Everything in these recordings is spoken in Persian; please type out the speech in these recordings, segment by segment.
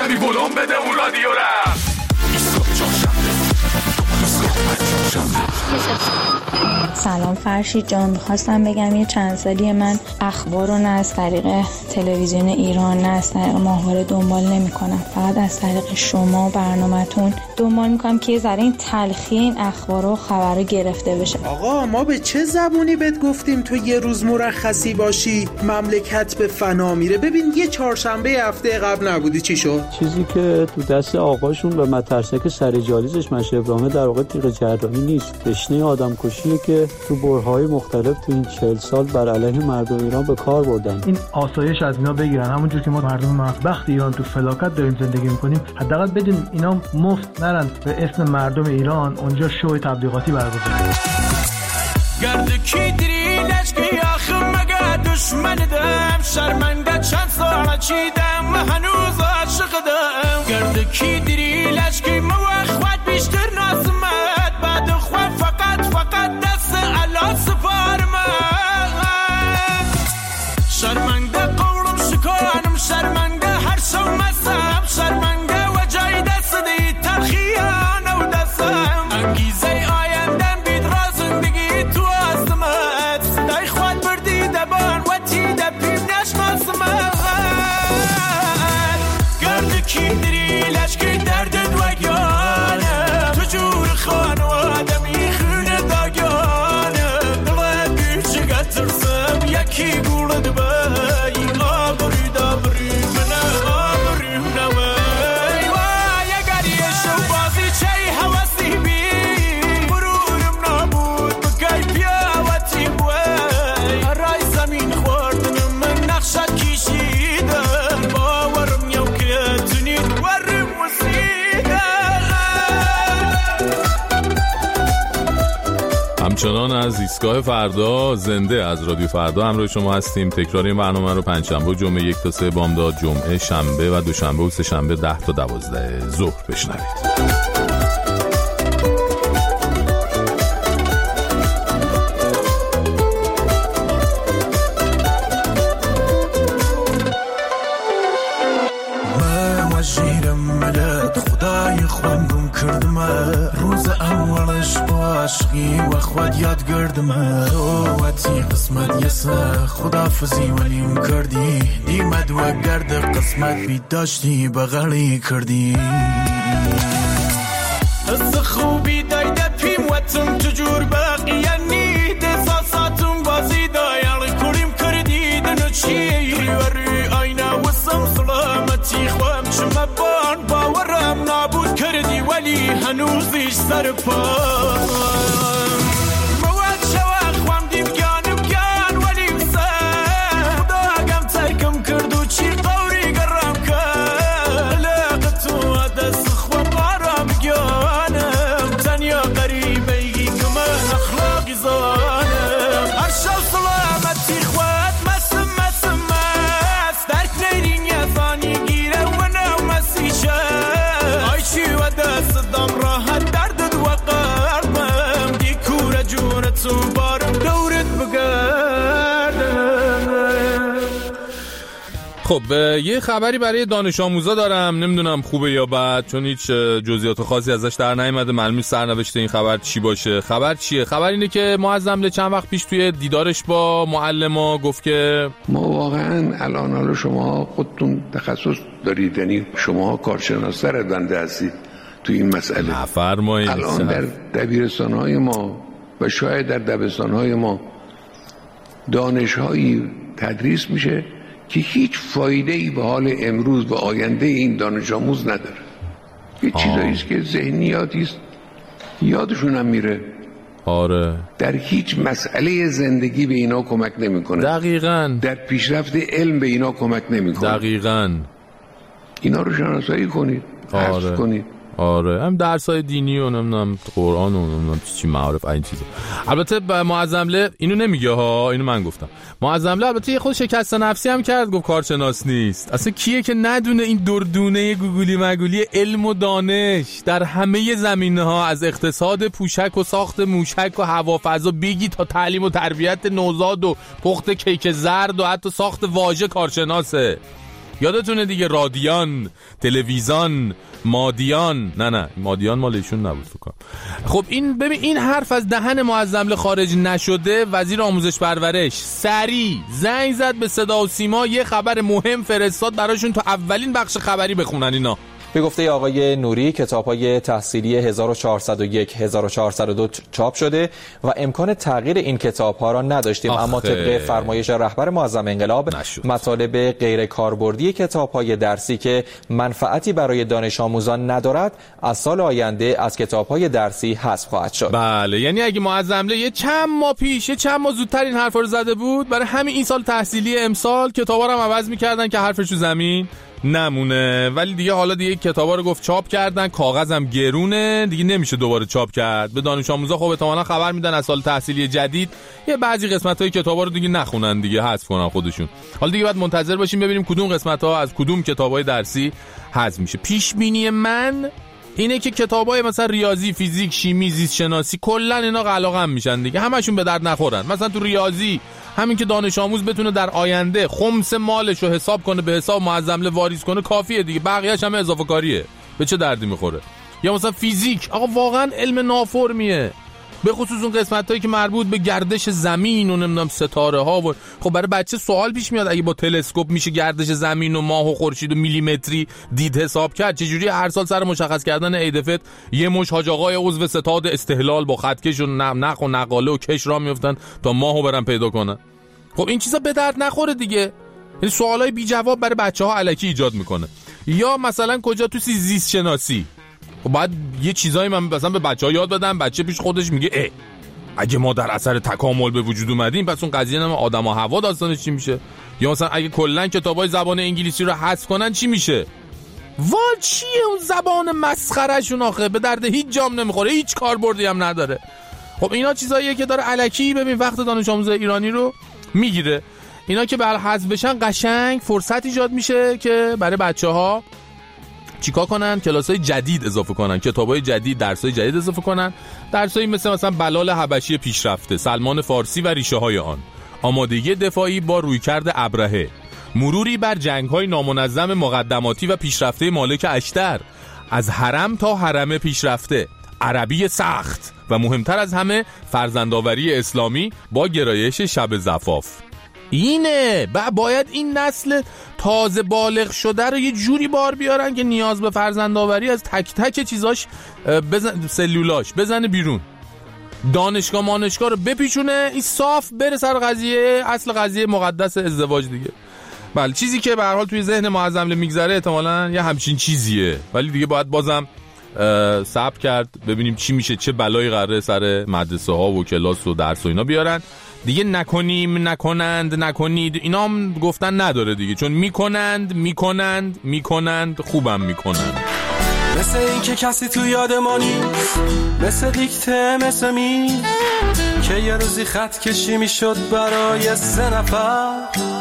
کمی ولوم بده اون رادیو را. سلام فرشید جان، خواستم بگم یه چند سالی من اخبار رو نه از طریق تلویزیون ایران نه از طریق ماهواره دنبال نمی کنم، فقط از طریق شما برنامه‌تون دنبال میکنم که یه ذره این تلخی این اخبار و خبر رو گرفته بشه. آقا ما به چه زبونی بهت گفتیم تو یه روز مرخصی باشی؟ مملکت به فنا میره. ببین یه چهارشنبه هفته قبل نبودی چی شد؟ چیزی که تو دست آقاشون و مترسک سر جالیزش مشه ابراهیمه در واقع تیغ جراحی نیست، تشنه آدم کشیه که تو برههای مختلف تو این 40 سال بر علیه مردم ایران به کار بردن. این آسایش از اینا بگیرن، همونجور که ما مردم مخبخت ایران تو فلاکت داریم زندگی میکنیم، حداقل بدون اینا مفت نرن به اسم مردم ایران اونجا شو تبلیغاتی برگزار. گرد کی دری لشکی آخر مگه دشمن دم شرمنده چند سال چیدم هنوز عاشقدم. گرد کی دری لشکی موخوت بیشتر ناسمت بعد خواه فقط دست علا سپارم. شرمنده قولم شکانم شرمنده هر شو مسم شرمنده و جای دست دی تلخیان و دستم انگیزه آیندم بید را زندگی تو آزمت دای خواد بردی دبان و تی دپیم نشناسمت. گرد کی دری لشکی دردد و گانه تو جور خانواده میخونه داگانه دل بیچگه ترسم یکی گولد بای آبری دابری منه آبری نوی وای اگر یه شو بازی چی حواسی بی برورم نابود بگی پیاوتی بوی رای زمین خوردنم من نقشت کشیدم باورم یو که تونید ورم وسیدم. همچنان از ایستگاه فردا زنده از رادیو فردا همراه شما هستیم. تکرار این برنامه رو پنجشنبه و جمعه 1 تا 3 بامداد، جمعه شنبه و دوشنبه و سه شنبه 10 تا 12 ظهر بشنوید. روز اولش با عشقی و خود یاد گردم روتی قسمت یسه خدافزی ولیم کردی دیمد و گرد قسمت بی داشتی بغلی کردی از خوبی دایده پیم وطن تجور باقی یعنی دساساتون بازی دایالی کریم کردی دنو چی ریوری آینا وسم سلامتی خوام چما بان باورم نابود کردی ولی هنوزیش سر پام مواد شوا خوام دیم گان ولی بسر خداگم ترکم کردو چی قوری گرم کرد لقتو دست خوام آرام گانم تنیا قریبی که من اخلاقی زانم هر شو سلامتی خواد مسم درک نیرین یزانی گیره و نو مسیشه آی چی و دست دم راحت دردد و قرمم دی کور جونتو بارم دورت بگردم. خب یه خبری برای دانش آموزا دارم، نمیدونم خوبه یا بد چون هیچ جزئیات خاصی ازش در نیامده، معلومه سرنوشت این خبر چی باشه. خبر چیه؟ خبر اینه که معظم چند وقت پیش توی دیدارش با معلما گفت که ما واقعا الان حالا شما خودتون تخصص دارید، یعنی شما کارشناس‌تر بنده هستید تو این مسئله. نفرمایید. الان در دبیرستان‌های ما و شاید در دبستان‌های ما دانش‌هایی تدریس میشه که هیچ فایده‌ای به حال امروز و آینده این دانش آموز نداره. یه چیزایی است که ذهنیاتی است یادشون هم میره. آره. در هیچ مسئله زندگی به اینا کمک نمیکنه. دقیقاً. در پیشرفت علم به اینا کمک نمیکنه. دقیقاً. اینا رو شناسایی کنید. حفظ کنید. آره هم درسای دینی و نمیدونم قرآن و نمیدونم چی معارف این چیزا. البته معظمله اینو نمیگه ها، اینو من گفتم. معظمله البته یه خود شکست نفسی هم کرد، گفت کارشناس نیست. اصلا کیه که ندونه این دردونه گوگلی مگولی علم و دانش در همه زمینه‌ها، از اقتصاد پوشک و ساخت موشک و هوافضا بگی تا تعلیم و تربیت نوزاد و پخت کیک زرد و حتی ساخت واژه کارشناسه. یادتونه دیگه، رادیان، تلویزیون، مادیان، نه مادیان مال ایشون نبود فکر کنم. خب این ببین، این حرف از دهن معظم خارج نشده، وزیر آموزش پرورش سریع زنگ زد به صدا و سیما، یه خبر مهم فرستاد براشون تا اولین بخش خبری بخونن. اینا به گفته آقای نوری کتاب‌های تحصیلی 1401 1402 چاپ شده و امکان تغییر این کتاب‌ها را نداشتیم، اما طبق فرمایش رهبر معظم انقلاب مطالب غیر کاربردی کتاب‌های درسی که منفعتی برای دانش آموزان ندارد از سال آینده از کتاب‌های درسی حذف خواهد شد. بله، یعنی اگه معظم یه چند ماه پیش، یه چند ماه زودتر این حرفا رو زده بود، برای همین این سال تحصیلی امسال کتابا رو هم عوض می‌کردن که حرفش رو زمین نمونه. ولی دیگه حالا دیگه کتابا رو گفت چاپ کردن، کاغذم گرونه دیگه، نمیشه دوباره چاپ کرد. به دانش آموزا خب احتمالاً خبر میدن از سال تحصیلی جدید یه بعضی قسمت‌های کتابا رو دیگه نخونن دیگه، حذف کنن خودشون. حالا دیگه باید منتظر باشیم ببینیم کدوم قسمت‌ها از کدوم کتابای درسی حذف میشه. پیش بینی من اینه که کتابای مثلا ریاضی، فیزیک، شیمی، زیست شناسی کلا اینا قلقم میشن دیگه، همشون به درد نخورن. مثلا تو ریاضی همین که دانش آموز بتونه در آینده خمس مالش رو حساب کنه، به حساب معظم واریز کنه کافیه دیگه، بقیه‌اش هم اضافه کاریه، به چه دردی میخوره. یا مثلا فیزیک، آقا واقعا علم نافرمیه، به خصوص اون قسمتایی که مربوط به گردش زمین و نمیدونم ستاره ها و خب برای بچه سوال پیش میاد اگه با تلسکوپ میشه گردش زمین و ماه و خورشید و میلیمتری دید حساب کرد، چجوری هر سال سر مشخص کردن عیدفت یه مش حاج آقای عضو ستاد استقلال با خطکش و نخ و نقاله و کش را میافتن تا ماهو برن پیدا کنن؟ خب این چیزا به درد نخوره دیگه، یعنی سوالای بی جواب برای بچه‌ها الکی ایجاد میکنه. یا مثلا کجا تو زیست شناسی خب باید یه چیزایی من مثلا به بچه‌ها یاد بدم، بچه پیش خودش میگه اگه ما در اثر تکامل به وجود اومدیم پس اون قضیه نام آدم و حوا داستانش چی میشه؟ یا مثلا اگه کلا کتابای زبان انگلیسی رو حذف کنن چی میشه؟ چیه اون زبان مسخره شون آخه، به درد هیچ جام نمیخوره، هیچ کاربردی هم نداره. خب اینا چیزاییه که داره الکی ببین وقت دانش آموز ایرانی رو میگیره. اینا که بر حذف بشن قشنگ فرصت ایجاد میشه که برای بچه‌ها چیکار کنن؟ کلاسای جدید اضافه کنن، کتابای جدید، درسای جدید اضافه کنن، درسایی مثلا بلال حبشی پیشرفته، سلمان فارسی و ریشه های آن، آمادگی دفاعی با رویکرد ابرهه، مروری بر جنگ‌های نامنظم مقدماتی و پیشرفته مالک اشتر، از حرم تا حرم پیشرفته، عربی سخت و مهمتر از همه فرزندآوری اسلامی با گرایش شب زفاف. اینه باید این نسل تازه بالغ شده رو یه جوری بار بیارن که نیاز به فرزندآوری از تک تک چیزاش سلولاش بزنه بیرون، دانشگاه رو بپیچونه، این صاف بره سر قضیه، اصل قضیه مقدس ازدواج دیگه. بله، چیزی که به هر حال توی ذهن معظم میگذره احتمالاً یه همچین چیزیه، ولی دیگه باید بازم صبر کرد ببینیم چی میشه، چه بلایی قراره سر مدرسه ها و کلاس و درس و اینا بیارن دیگه. نکنیم، نکنید اینا هم گفتن نداره دیگه، چون میکنند خوبم میکنند. مثل این که کسی تو یاد ما نیست، مثل دیکته، مثل که یه روزی خط کشی میشد برای 3 نفر،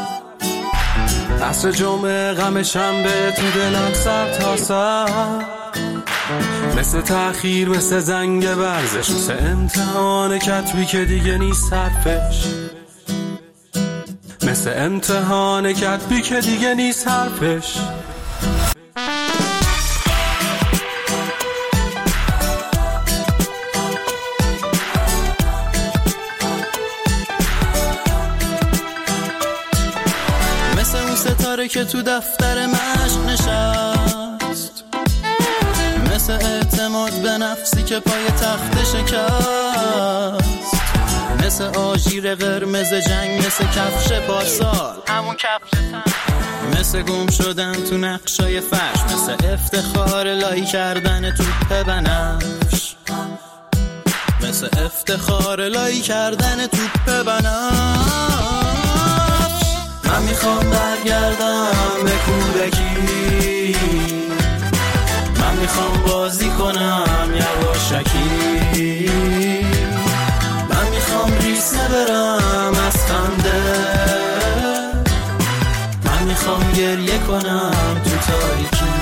عصر جمعه غم شنبه تو دلم سر تا سر، مثل تأخیر، مثل زنگ ورزش، مثل امتحان کتبی که دیگه نیست حرفش، مثل امتحان کتبی که دیگه نیست حرفش. مثل اون ستاره که تو دفتر مشق نشست، مثل اعتماد به نفسی که پای تخت شکست، مثل آژیر قرمز جنگ، مثل کفش پارسال، همون کفش تن، مثل گم شدن تو نقشای فرش، مثل افتخار لایی کردن توپ بنفش، مثل افتخار لایی کردن توپ بنفش. من میخوام برگردم به کودکی، من میخوام بازی کنم یواشکی، من میخوام ریس نبرم از خنده، من میخوام گریه کنم تو تاریکی.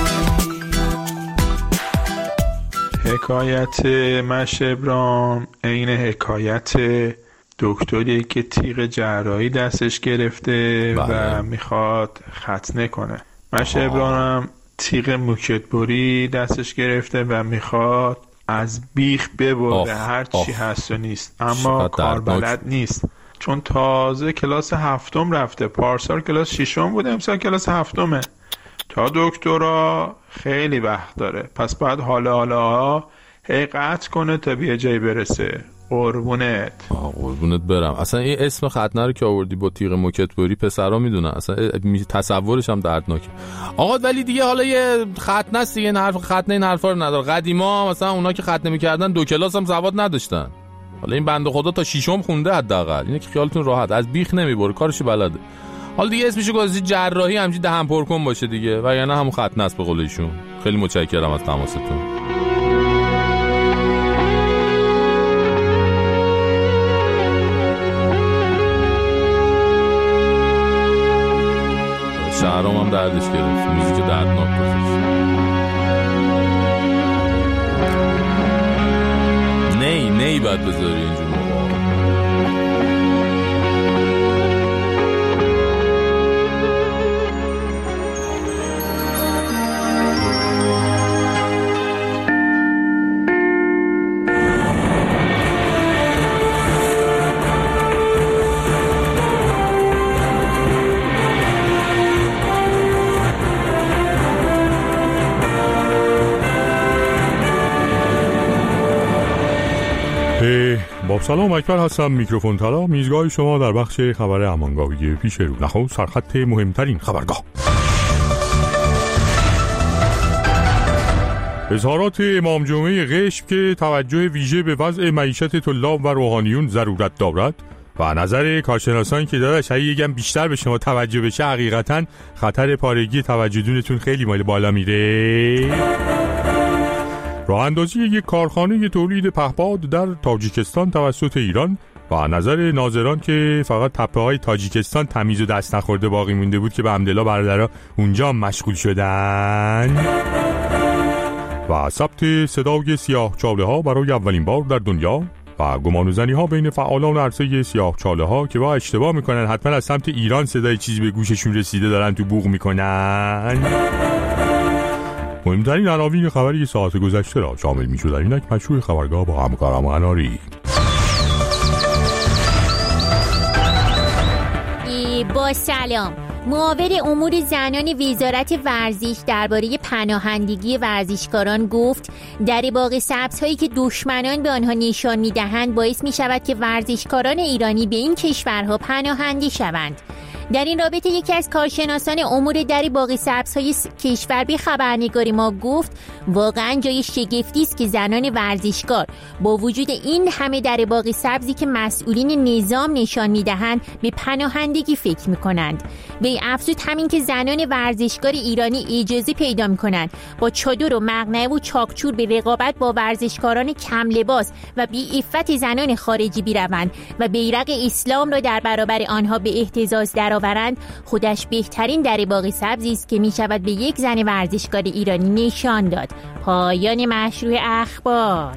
حکایت مشبرام عین حکایت دکتری که تیغ جراحی دستش گرفته و میخواد ختنه کنه. مشه ابراهیم تیغ موکتبری دستش گرفته و میخواد از بیخ ببره هر چی هست و نیست، اما کار بلد نیست چون تازه کلاس 7 رفته. پارسال کلاس 6 بود، امسال کلاس 7. تا دکترا خیلی وقت داره، پس باید حالا قطع کنه تا به جایی برسه. قربونت برم. اصلا این اسم ختنه رو که آوردی با تیغ موکتبری پسرا میدونن، اصلا تصورش هم دردناکه. آقا ولی دیگه حالا یه ختنه است دیگه، این حرف ختنه این حرفا رو نداره. قدیما مثلا اونا که ختنه میکردن 2 کلاس هم سواد نداشتن. حالا این بنده خدا تا 6 خونده حداقل، اینه که خیالتون راحت، از بیخ نمیبره، کارشو بلده. حالا دیگه اسمشو گذاشتی جراحی، همچین دهن پر کن باشه دیگه، وگرنه همون ختنه است به قول ایشون. خیلی متشکرم از تماستون. شهرام هم دردش گرفت، موزیک دردناک گذاشت. نی باید بذاری اینجور موقع. سلام، اکبر هستم، میکروفون طلا، میزگاه شما در بخش خبر امانگاهی پیش رو. نخست سرخط مهمترین خبرگاه. اظهارات امام جمعه قشم که توجه ویژه به وضع معیشت طلاب و روحانیون ضرورت دارد و نظر کارشناسان که داداش یکم بیشتر به شما توجه بشه، حقیقتا خطر پارگی توجهتون خیلی مال بالا میره. راه اندازی یک کارخانه تولید پهپاد در تاجیکستان توسط ایران و نظر ناظران که فقط تپه‌های تاجیکستان تمیز و دست نخورده باقی مونده بود که به حمدالله برادرها اونجا مشغول شدن. و ثبت صدای سیاه چاله ها برای اولین بار در دنیا و گمانوزنی ها بین فعالان عرصه سیاه چاله ها که با اشتباه میکنن حتما از سمت ایران صدای چیزی به گوششون رسیده دارن تو بوق میکنن. مهمترین عناوین خبری ساعت گذشته را شامل می‌شد در اینک مشروع خبرگاه با همکارم اناری. با سلام. معاون امور زنان وزارت ورزش درباره پناهندگی ورزشکاران گفت در باغ سبزهایی که دشمنان به آنها نشان می‌دهند باعث می‌شود که ورزشکاران ایرانی به این کشورها پناهنده شوند. در این رابطه یکی از کارشناسان امور در باغ سبزهای کشور به خبرنگار ما گفت واقعا جای شگفتی است که زنان ورزشکار با وجود این همه در باغ سبزی که مسئولین نظام نشان میدهند به پناهندگی فکر میکنند. به افزود همین که زنان ورزشکار ایرانی اجازه پیدا میکنند با چادر و مقنعه و چاکچور به رقابت با ورزشکاران کم لباس و بی عفت زنان خارجی بیروند و بیرق اسلام را در برابر آنها به اهتزاز درآورند، خودش بهترین در باغ سبزی است که می شود به یک زن ورزشکار ایرانی نشان داد. پایان مشروع اخبار.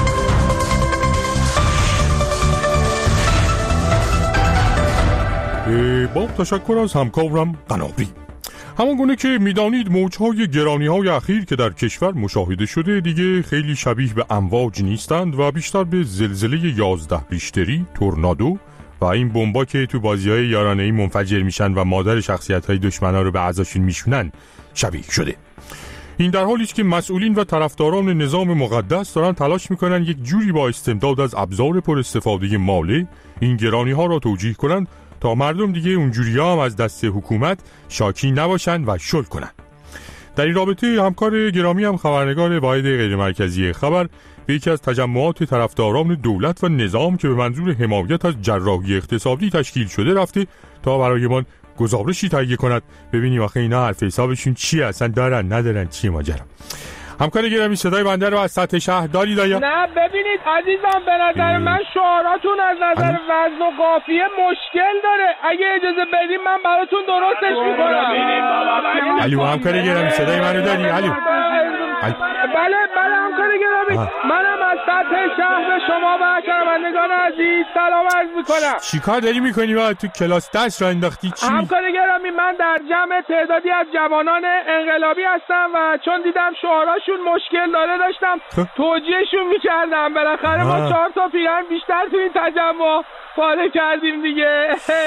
با تشکر از همکارم قنابی. همانگونه که میدانید موجهای گرانی‌های اخیر که در کشور مشاهده شده دیگه خیلی شبیه به امواج نیستند و بیشتر به زلزله 11 ریشتری، تورنادو و این بمبا که تو بازی‌های یارانه‌ای منفجر میشن و مادر شخصیت‌های دشمنا رو به اعضاشون میشونن شبیه شده. این در حالی است که مسئولین و طرفداران نظام مقدس دارن تلاش میکنن یک جوری با استمداد از ابزار پر استفاده مالی این گرانی‌ها را توجیه کنند تا مردم دیگه اونجوری‌ها هم از دست حکومت شاکی نباشن و شل کنن. در این رابطه همکار گرامی هم خبرنگار واحد غیرمرکزی خبر به یکی از تجمعات طرفداران دولت و نظام که به منظور حمایت از جراحی اقتصادی تشکیل شده رفته تا برایمان گزارشی تهیه کند ببینیم آخه اینا حرف حسابشون چیه، اصلا دارن ندارن، چیه ماجرا. همکار گرامی صدای بنده رو از سطح شهر دارید آیا؟ نه ببینید عزیزم، به نظر من شعاراتون از نظر وزن و قافیه مشکل داره. اگه اجازه بدیم من براتون درستش میکنم. الو همکار گرامی صدای منو داری؟ الو بله همکار گرامی منم از سطح شهر شما و شنوندگان عزیز سلام عرض میکنم. چیکار داری میکنی با تو کلاس درس را انداختی چی؟ همکار گرامی من در جمع تعدادی از جوانان انقلابی هستم و چون دیدم شعاراشون مشکل داره داشتم توجیهشون میکردم. بالاخره ما 4 تا پیرن بیشتر تو این تجمع پاره کردیم دیگه.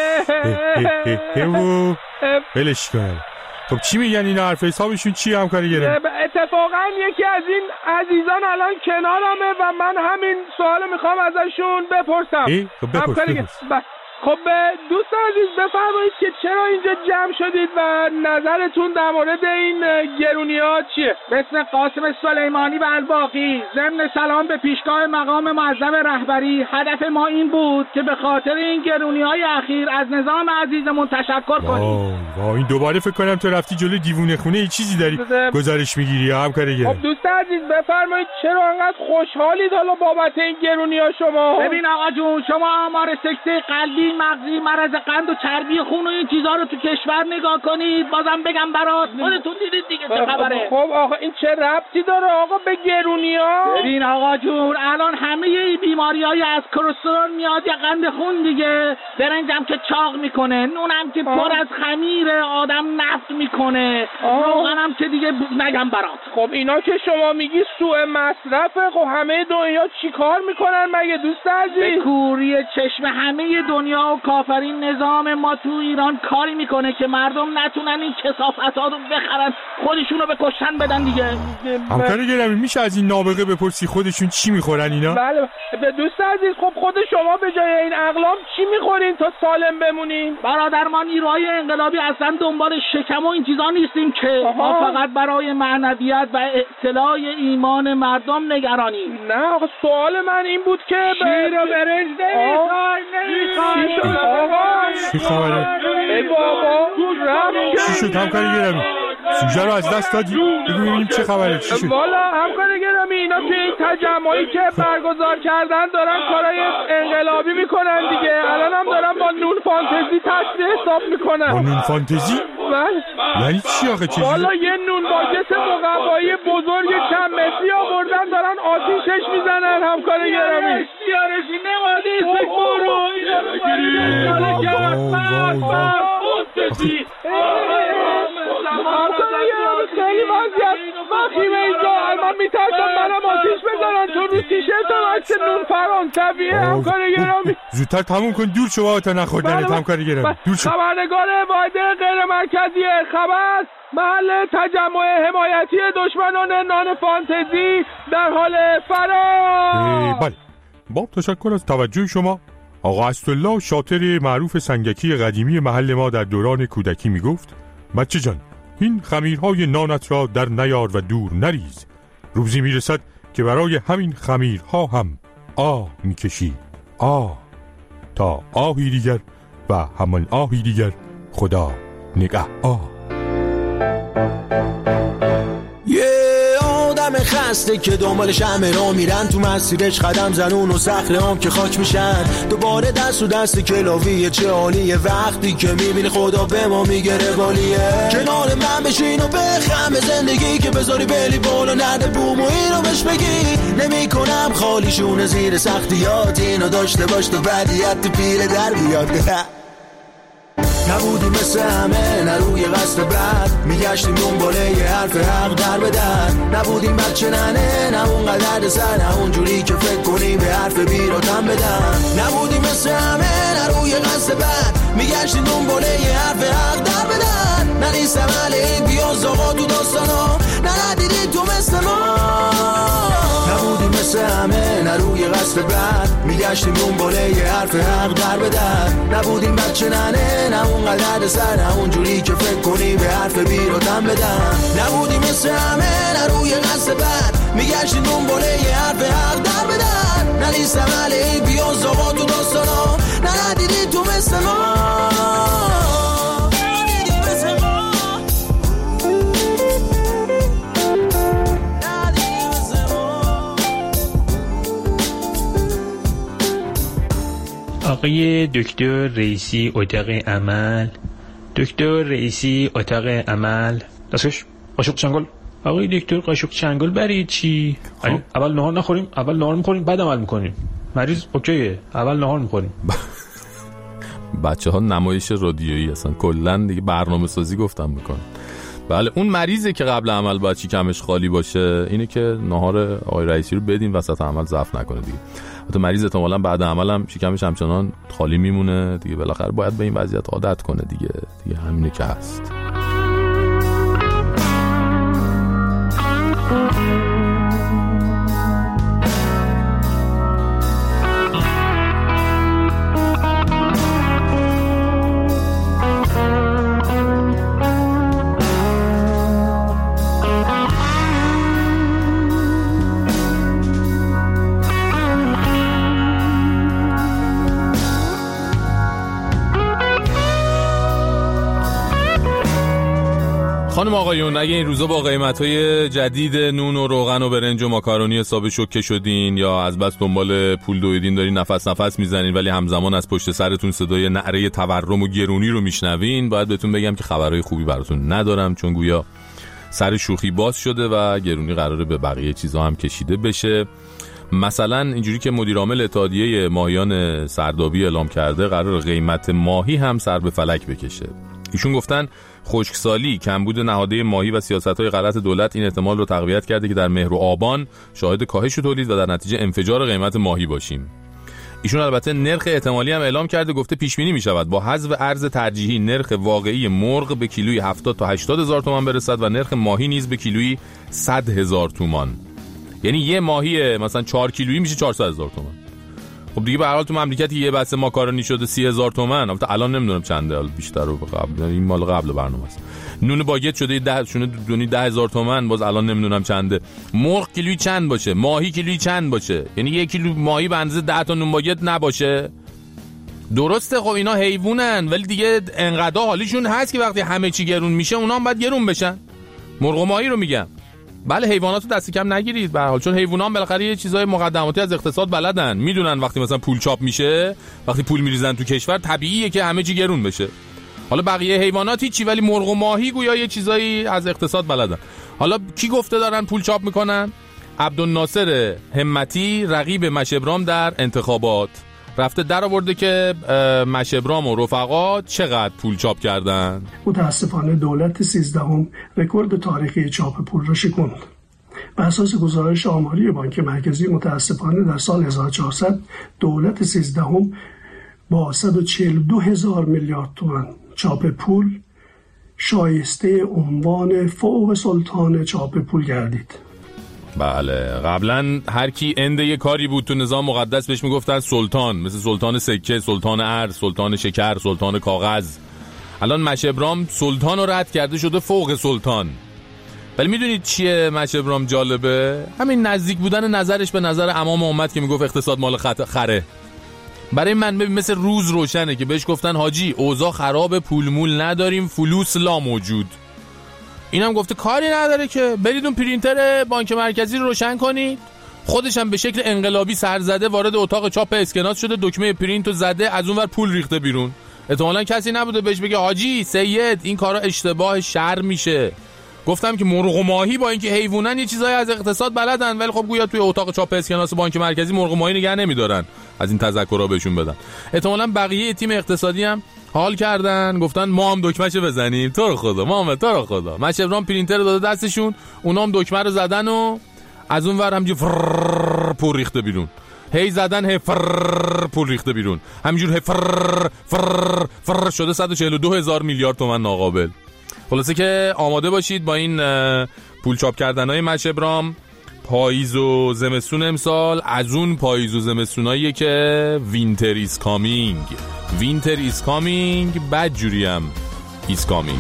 بلش کن. خب چی میگن این حرف حسابشون چی همکاری گرم؟ اتفاقا یکی از این عزیزان الان کنارمه و من همین سوال میخوام ازشون بپرسم. خب بپرس. خب دوست عزیز بفرمایید که چرا اینجا جمع شدید و نظرتون در مورد این گرونی‌ها چیه؟ باسم قاسم سلیمانی و الباقی ضمن سلام به پیشگاه مقام معظم رهبری، هدف ما این بود که به خاطر این گرونی‌های اخیر از نظام عزیزمون تشکر کنیم. این دوباره فکر کنم تو رفتی جلوی دیوونه خونه ای چیزی داری گزارش میگیری همکاری گرم. خب دوست عزیز بفرمایید چرا انقدر خوشحالید حالا بابت این گرونی‌ها شما؟ ببین آقا جون شما آمار سکته قلبی، مغزی، مرض قند و چربی خون و این چیزا رو تو کشور نگاه کنید بازم بگم برات خودتون دیدید دیگه چه خبره. خب آقا این چه ربطی داره آقا به گرونی‌ها؟ ببین آقا جون الان همه این بیماری‌های از کلسترول میاد یا قند خون دیگه. برنجم که چاق میکنه، نونم که پر از خمیر آدم نفت میکنه، روغنم که دیگه نگم برات. خب اینا که شما میگی سوء مصرفه. خب همه دنیا چیکار میکنن مگه دوست عزیز؟ به کوری چشم همه دنیا و کافرین نظام ما تو ایران کاری میکنه که مردم نتونن این کثافت‌ها رو بخرن خودشونو به کشتن بدن دیگه. همکاری گرامی میشه از این نابغه بپرسی خودشون چی میخورن اینا؟ بله به دوست عزیز خب خود شما به جای این اقلام چی میخورین تا سالم بمونین؟ برادر ما نیروهای انقلابی اصلا دنبال شکم و این چیزا نیستیم که ما فقط برای معنویت و اطلاع ایمان مردم نگرانیم. نه آقا سوال من این بود که شیر و برنج چی خبره؟ ای بابا چی شد همکاری گرامی؟ سوژه رو از دست دادی؟ ببینیم چه خبره چی شد؟ والا همکاری گرامی اینا توی این تجمعی که برگزار کردن دارن کارهای انقلابی میکنن دیگه. الان هم دارن با نون فانتزی تصویر حساب میکنن. با نون فانتزی؟ یعنی چی آخه چیزی؟ والا یه نون باکس مقوایی بزرگ چند متری آوردن دارن آتیشش میزنن همکاری گرامی. سیارشی نماده سکورو خیلی وضعیت وخیمه اینجا. من میترسم منم آتیش بزنن چون رو تیشرتم عکس نون فرانسویه همکاری گرامی. زودتر تموم کن دور شما تا نخوردنت همکاری گرامی. دور شو. خبرنگار واحد غیر مرکزی خبر محل تجمع حمایتی دشمنان نان فانتزی در حال فرار. بله با تشکر از توجه شما. آقا اسدالله شاطر معروف سنگکی قدیمی محل ما در دوران کودکی میگفت بچه جان این خمیرهای نانت را در نیار و دور نریز، روزی میرسد که برای همین خمیرها هم آه میکشی. تا آهی دیگر و همان آهی دیگر خدا نگهدار. آدم خسته که دنبال شمع را میرن تو مسیرش قدم زنون و صخره هم که خاک میشن. دوباره دست و دست کلاویه چه حالیه وقتی که میبینی خدا به ما میگه روالیه. کنار من بشین و بخم زندگی که بذاری بلی بالا نده بوم و اینو بهش بگی نمیکنم خالیشون زیر سختیات. اینو داشته باش تو بدیت پیل در بیاد. نبودیم مثل همه نه روی قصد بد میگشتیم دنباله یه حرف حق در بدن. نبودیم بچه نه اونقدر سر نه اونجوری که فکر کنیم به حرف بیراتم بدن. نبودیم مثل همه نه روی قصد بد میگشتیم دنباله یه حرف حق در بدن. نه نیستم علی بیاز آقا تو داستانا نه ندیدی تو مثل ما. نبودیم مثل همه نه روی قصد بد میگشتیم دنباله یه حرف حق در بدن. نبودیم بچه نه اونقدر سر نه اونجوری که فکر کنی به حرف بیراتم بدن. نبودیم مثل همه نه روی قصد بد میگشتیم دنباله یه حرف حق در بدن. نه نیستم علی بیاز آقا تو داستانا نه ندیدی تو مثل ما. آقای دکتر رئیسی اتاق عمل. دکتر رئیسی اتاق عمل. دستکش قاشق چنگل آقای دکتر قاشق چنگل برای چی؟ اول نهار نخوریم، اول نهار میخوریم بعد عمل میکنیم. مریض اوکیه، اول نهار میخوریم. بچه‌ها نمایش رادیویی هستن، کلا دیگه برنامه‌سازی گفتم میکنن. بله اون مریضه که قبل عمل باید شکمش خالی باشه، اینه که نهار آقای رئیسی رو بدین وسط عمل ضعف نکنه دیگه. البته مریض احتمالاً بعد عمل هم شکمش همچنان خالی میمونه دیگه، بالاخره باید به این وضعیت عادت کنه دیگه همینه که هست. خانم آقایون، اگه این روزا با قیمت‌های جدید نون و روغن و برنج و ماکارونی حساب شوکه شدین یا از بس دنبال پول دویدین دارین نفس میزنین ولی همزمان از پشت سرتون صدای نعره تورم و گرونی رو میشنوین، باید بهتون بگم که خبرهای خوبی براتون ندارم، چون گویا سر شوخی باز شده و گرونی قراره به بقیه چیزا هم کشیده بشه. مثلا اینجوری که مدیر عامل اتحادیه ماهیان سردابی اعلام کرده قرار قیمت ماهی هم سر به فلک بکشه. ایشون گفتن خشکسالی، کمبود نهاده ماهی و سیاست‌های غلط دولت این احتمال رو تقویت کرده که در مهر و آبان شاهد کاهش تولید و در نتیجه انفجار قیمت ماهی باشیم. ایشون البته نرخ احتمالی هم اعلام کرده، گفته پیش بینی می‌شود با حذف ارز ترجیحی نرخ واقعی مرغ به کیلویی 70 تا 80 هزار تومان برسد و نرخ ماهی نیز به کیلویی 100 هزار تومان. یعنی یه ماهی مثلا 4 کیلویی میشه 400 هزار تومان. خب دیگه به هر حال تو مملکت یه بسته ماکارونی شده 30,000 تومان. البته الان نمیدونم چنده، بیشتر رو قبل، این مال قبل برنامه است. نون باگت شده 10,000 تومان، باز الان نمیدونم چنده. مرغ کیلویی چند باشه، ماهی کیلویی چند باشه، یعنی 1 کیلو ماهی به اندازه 10 تا نون باگت نباشه. درسته خب اینا حیوانن ولی دیگه انقدر حالیشون هست که وقتی همه چی گرون میشه اونا هم باید گرون بشن. مرغ و ماهی رو میگم. بله حیواناتو دست کم نگیرید به هر حال، چون حیوانات بالاخره یه چیزای مقدماتی از اقتصاد بلدن، میدونن وقتی مثلا پول چاپ میشه، وقتی پول میریزن تو کشور طبیعیه که همه چی گرون بشه. حالا بقیه حیوانات هیچی، ولی مرغ و ماهی گویا یه چیزایی از اقتصاد بلدن. حالا کی گفته دارن پول چاپ میکنن؟ عبدالناصر همتی رقیب مشبرام در انتخابات رفته در آورده که مشبرام و رفقا چقدر پول چاپ کردن. متاسفانه دولت 13 رکورد تاریخی چاپ پول را شکند. بر اساس گزارش آماری بانک مرکزی متاسفانه در سال 1400 دولت 13 با 142,000 میلیارد تومان چاپ پول شایسته عنوان فوق سلطان چاپ پول گردید. بله قبلا هر کی انده یه کاری بود تو نظام مقدس بهش میگفتن سلطان، مثل سلطان سکه، سلطان ارز، سلطان شکر، سلطان کاغذ. الان مشبرام سلطان رو رد کرده شده فوق سلطان. ولی میدونید چیه مشبرام جالبه؟ همین نزدیک بودن نظرش به نظر امام امت که میگفت اقتصاد مال خره. برای من مثل روز روشنه که بهش گفتن حاجی اوضاع خراب، پول مول نداریم، فلوس لا موجود. اینم گفته کاری نداره که برید اون پرینتر بانک مرکزی رو روشن کنید. خودش هم به شکل انقلابی سرزده وارد اتاق چاپ اسکناس شده، دکمه پرینتو زده، از اون ور پول ریخته بیرون. احتمالاً کسی نبوده بهش بگه حاجی سید این کارا اشتباه، شر میشه. گفتم که مرغ و ماهی با اینکه حیوانن یه چیزایی از اقتصاد بلدن، ولی خب گویا توی اتاق چاپ اسکناس بانک مرکزی مرغ و ماهی نگه نمیدارن، از این تذکرها بهشون بدن. احتمالاً بقیه تیم اقتصادی هم حال کردن، گفتن ما هم دکمه‌شو بزنیم، تو رو خدا ما تو رو خدا. مشبرام پرینتر رو داده دستشون، اونا هم دکمه رو زدن و از اون ور همینجوری پول ریخته بیرون. هی زدن هی پول ریخته بیرون، همینجور هی فر شده 142,000 میلیارد تومان ناقابل. خلاصه که آماده باشید با این پول چاپ کردن‌های مشبرام. پاییز و زمستون امسال از اون پاییز و زمستوناییه که وینتر ایز کامینگ. وینتر ایز کامینگ، بدجوری هم ایز کامینگ.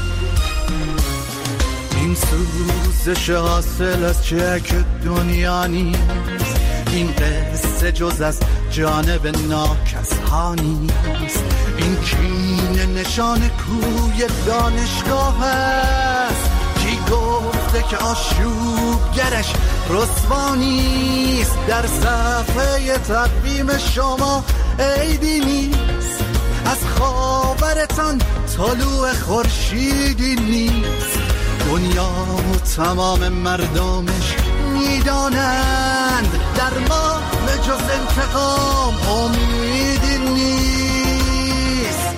این سوزش حاصل از چک دنیا نیست، این قصه جز از جانب ناکس ها نیست، این کینه نشان کوی دانشگاه است. کی گفته که آشوبگرش رسوا نیست؟ در صفحه تقویم شما عیبی نیست، از خاورتان طلوع خورشیدی نیست. دنیا تمام مردمش میدانند در ما به جز انتقام امیدی نیست.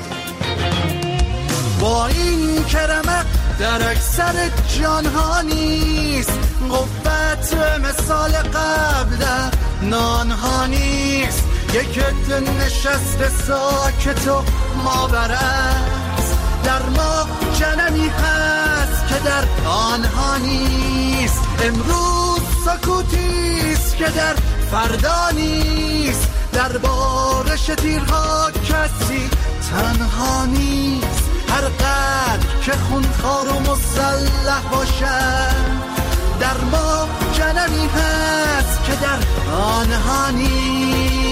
با این کرمق در اکثر جانها نیست، قوت مثال قبل در نانها نیست. یک نشست ساکت و ماورست، در ما جنمی هست که در آنها نیست. امروز سکوتیست که در فردا نیست، در بارش تیرها کسی تنها نیست. هر قدر که خونخوار و مسلح باشد، در ما جنمی هست که در آنها نیست.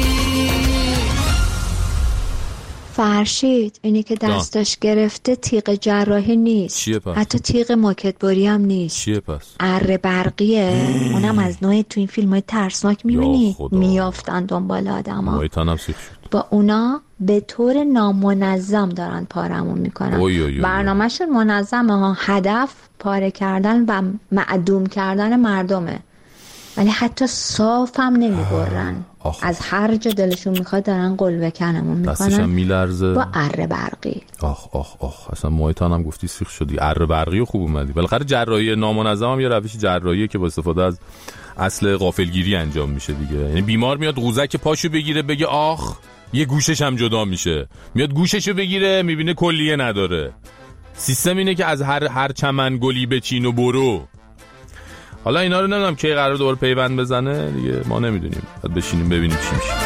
فرشید اینی که دستش گرفته تیغ جراحی نیست. چیه پس؟ حتی تیغ ماکتبری هم نیست. چیه پس؟ اره برقیه. اونم از نوع تو این فیلم های ترسناک میبینی میافتن دنبال آدم ها. با اونا به طور نامنظم دارن پارمون میکنن. برنامهشون منظمه ها، هدف پاره کردن و معدوم کردن مردمه، ولی حتی صاف هم نمیبرن. از هر جا دلشون میخواد دارن قلوه کنمون میکنن. دستشم میلرزه با اره برقی. اصلا مویتان هم گفتی سیخ شدی. اره برقی خوب اومدی. بالاخره جراحی نامنظم هم یه روش جراحیه که با استفاده از اصل غافلگیری انجام میشه دیگه. یعنی بیمار میاد قوزک پاشو بگیره بگه آخ، یه گوشش هم جدا میشه، میاد گوششو بگیره میبینه کلیه نداره. سیستم اینه که از هر چمن گلی بچین و برو. حالا اینا رو نمیدونم کی قرار دوباره پیوند بزنه دیگه، ما نمیدونیم. باید بشینیم ببینیم چی میشه.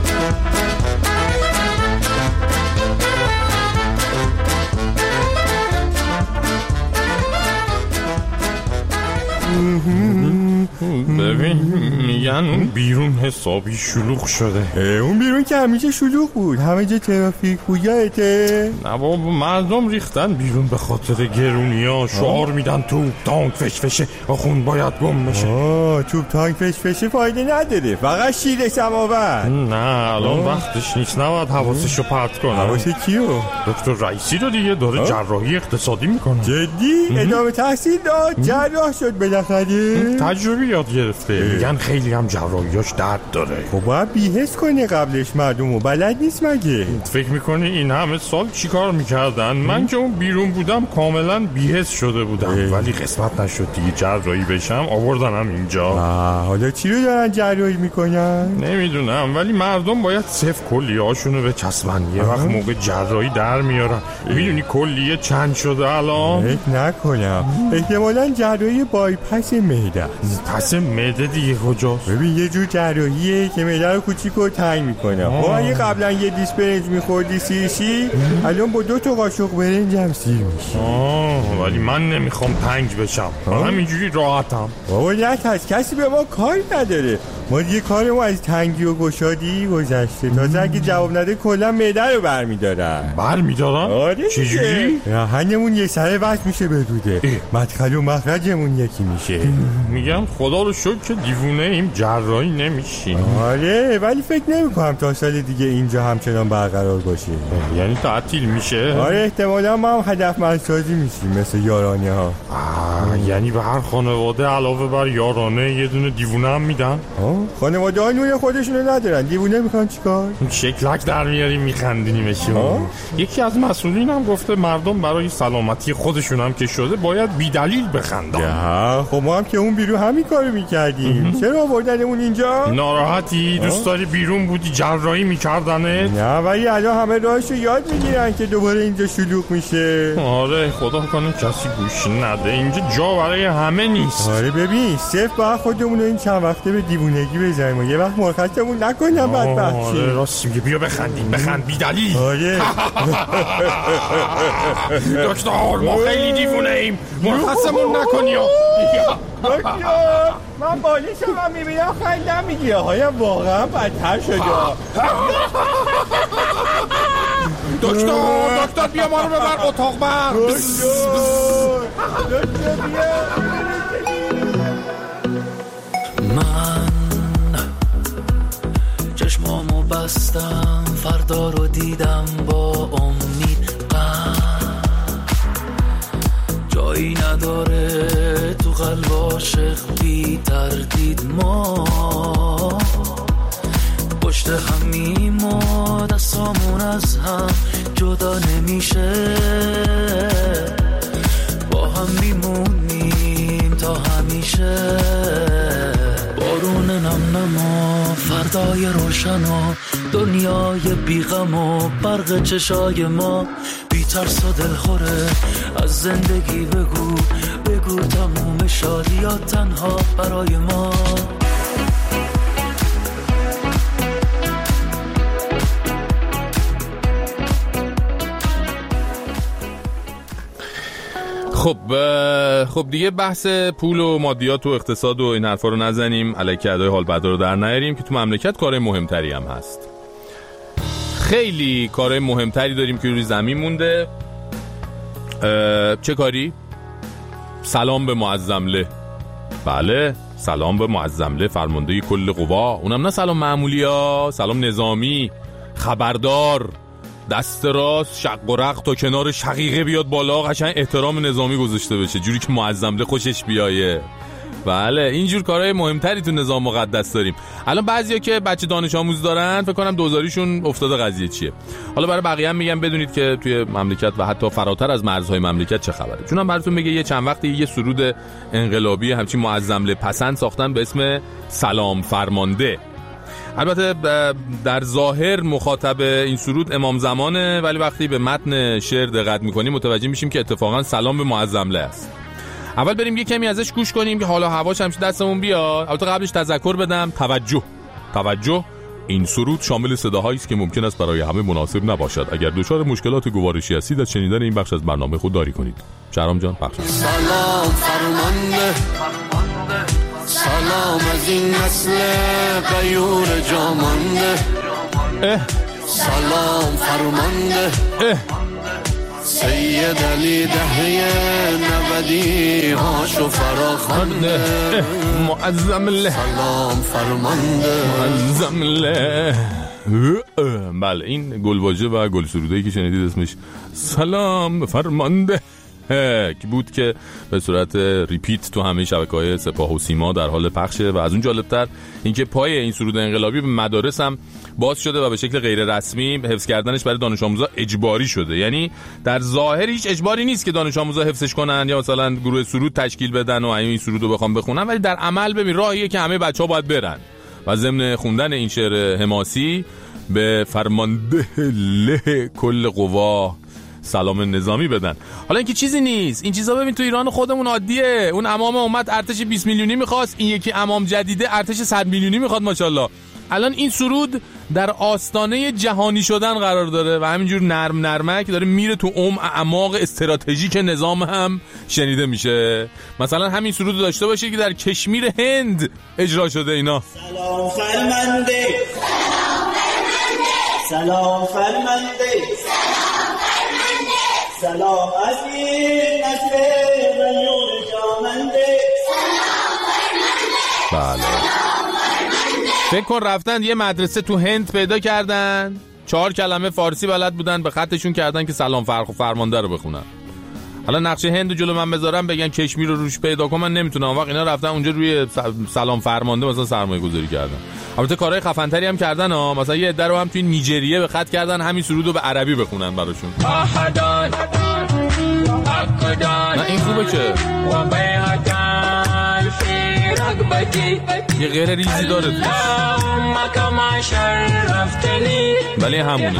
ببین میگن اون بیرون حسابی شلوغ شده. اون بیرون که همیشه شلوغ بود، همه جا ترافیک بود یادته؟ نه بابا، مردم ریختن بیرون به خاطر گرونیا. شعار میدن توپ تانک فشفشه، آخون باید گم بشه. توپ تانک فشفشه فایده نداره، فقط شیر سماور. نه الان وقتش نیست، نباید حواسشو پرت کنه. حواس کیو؟ دکتر رئیسی رو دیگه، داره جراحی اقتصادی میکنه. جدی؟ ادامه تحصیل داد، جراح شد بالاخره. تجربه یاد گرفته. میگن خیلی هم جراحیاش درد داره. خب باید بی‌حس کنه قبلش، مردمو بلد نیست مگه؟ فکر میکنی این همه سال چیکار میکردن؟ من که اون بیرون بودم کاملا بی‌حس شده بودم، ولی قسمت نشد دیگه جراحی بشم، آوردنم اینجا. حالا چی رو دارن جراحی میکنن؟ نمیدونم، ولی مردم باید صفر کلیه‌هاشونو بچسبن، یه وقت موقع جراحی در میارن. میدونی کلیه چند شده الان؟ فکر نکنم، احتمالاً جراحی بایپاس معده. پس معده دیگه کجاست؟ ببین یه جور جراحیه که معده رو کوچیک و تنگ میکنه. خب اگه قبلا یه دیس برنج میخوردی سیرشی، الان با 2 قاشق برنج هم سیر میشی. ولی من نمیخوام تنگ بشم، همینجوری راحتم. بابا نترس، کسی به ما کار نداره. ما دیگه کارمو از تنگی و گشادی گذشته. تازه اگه جواب نده کلا معده رو برمیدارن. آره چجوری؟ راهنمون یه سره وصل میشه به روده، مدخل و مخرجمون یکی میشه. میگم خدا رو شکر که دیوونه این جراحی نمیشیم. آره ولی فکر نمیکنم تا سال دیگه اینجا همچنان برقرار باشه. یعنی تعطیل میشه؟ آره احتمالا ما هم هدفمندسازی میشیم مثل یارانه ها. یعنی به هر خانواده علاوه بر یارانه یه دونه دیوونه هم میدن؟ خانواده ها نون خودشونو ندارن، دیوونه میخوان چیکار؟ شکلک در میاریم میخندینیمشون. یکی از مسئولین هم گفته مردم برای سلامتی خودشون هم که شده باید بی‌دلیل بخندن. خب ما هم که اون بیرون همین کارو میکردیم. چرا آوردنمون اینجا؟ ناراحتی؟ دوست داری بیرون بودی جراحی میکردنه؟ نه ولی الان همه راهشو یاد میگیرن که دوباره اینجا شلوغ میشه. آره خدا کنه کسی گوش نده، اینجا جا برای همه نیست. آره ببین صرف با خودمون این چند وقته به دیوونگی بزنیم و یه وقت مرخصمون نکنم بدبخت. آره راست میگه، بیا بخندیم، بخند بی‌دلیل. آره دکتر ما خیلی دیوونه ایم، مرخصمون نکنی. دکتر من بالشم هم میبینم خندم میگیره، هایم واقعا بدتر شده. دکتر بیا ما رو ببر اتاق بر. دکتر بیا. من چشمامو بستم، فردا رو دیدم با امید. جایی نداره قلب عاشق بی تردید ما پشت همیم و دستامون از هم جدا نمیشه با هم میمونیم تا همیشه بارون نم نما فردای روشن و دنیای بیغم و برق چشای ما بی ترس و دلخوره از زندگی بگو بگو تموم شادیات تنها برای ما خب دیگه بحث پول و مادیات و اقتصاد و این حرفا رو نزنیم الکی ادای حال بد رو در نیاریم که تو مملکت کارهای مهمتری هم هست. خیلی کارهای مهمتری داریم که روی زمین مونده. چه کاری؟ سلام به معظمله. بله سلام به معظمله فرمانده کل قوا. اونم نه سلام معمولی ها، سلام نظامی. خبردار دست راست شق و رق تا کنار شقیقه بیاد بالا، قشنگ احترام نظامی گذاشته بشه جوری که معظمله خوشش بیایه. بله اینجور کارهای مهمتری تو نظام مقدس داریم. الان بعضیا که بچه دانش آموز دارن فکر کنم دوزاریشون افتاده قضیه چیه. حالا برای بقیه هم میگم بدونید که توی مملکت و حتی فراتر از مرزهای مملکت چه خبره. چونم براتون میگه یه چند وقتی یه سرود انقلابی همچین معظمله پسند ساختن به اسم سلام فرمانده. البته در ظاهر مخاطب این سرود امام زمانه، ولی وقتی به متن شعر دقت میکنیم متوجه میشیم که اتفاقا سلام به معظمله است. اول بریم یه کمی ازش گوش کنیم که حالا هواش همش دستمون بیاد. البته قبلش تذکر بدم توجه این سرود شامل صداهایی است که ممکن است برای همه مناسب نباشد. اگر دچار مشکلات گوارشی هستید از شنیدن این بخش از برنامه خودداری کنید. شهرام جان بخش. سلام فرمانده سلام از این نسل غیور جامانده سلام فرمانده سید علی دهه 90 هاشو فراخوانده معظمله سلام فرمانده معظمله. بله این گلواژه و گل سروده‌ای که شنیدید اسمش سلام فرمانده که بود که به صورت ریپیت تو همه شبکه‌های سپاه و سیما در حال پخشه و از اون جالبتر اینکه پای این سرود انقلابی به مدارس هم باز شده و به شکل غیر رسمی حفظ کردنش برای دانش آموزا اجباری شده. یعنی در ظاهر هیچ اجباری نیست که دانش آموزا حفظش کنن یا مثلا گروه سرود تشکیل بدن و این سرود رو بخوام بخونن، ولی در عمل ببین راهیه که همه بچه‌ها باید برن و ضمن خوندن این شعر حماسی به فرمانده له کل قوا سلام نظامی بدن. حالا اینکه چیزی نیست، این چیزا ببین تو ایران خودمون عادیه. اون امام اومد ارتش 20 میلیونی میخواست، این یکی امام جدیده ارتش 100 میلیونی میخواد ماشاءالله. الان این سرود در آستانه جهانی شدن قرار داره و همینجور نرمک داره میره تو اعماق استراتژیک نظام هم شنیده میشه. مثلا همین سرود داشته باشه که در کشمیر هند اجرا شده اینا. سلام فرمانده سلام فرمانده سلام از این نسل غیور جامنده بله فکر کن رفتن یه مدرسه تو هند پیدا کردن 4 کلمه فارسی بلد بودن به خطشون کردن که سلام فرمانده رو بخونن. الان نقشه هند جلو من بذارم بگن کشمیر رو روش پیدا کن من نمیتونم. وقت اینا رفتن اونجا روی سلام فرمانده مثلا سرمایه گذاری کردن. البته کارهای خفن‌تری هم کردن ها، مثلا یه عده رو هم توی نیجریه به خط کردن همین سرود رو به عربی بخونن براشون. نه این خوبه که یه غیر ریزی داره توش ولی همونه.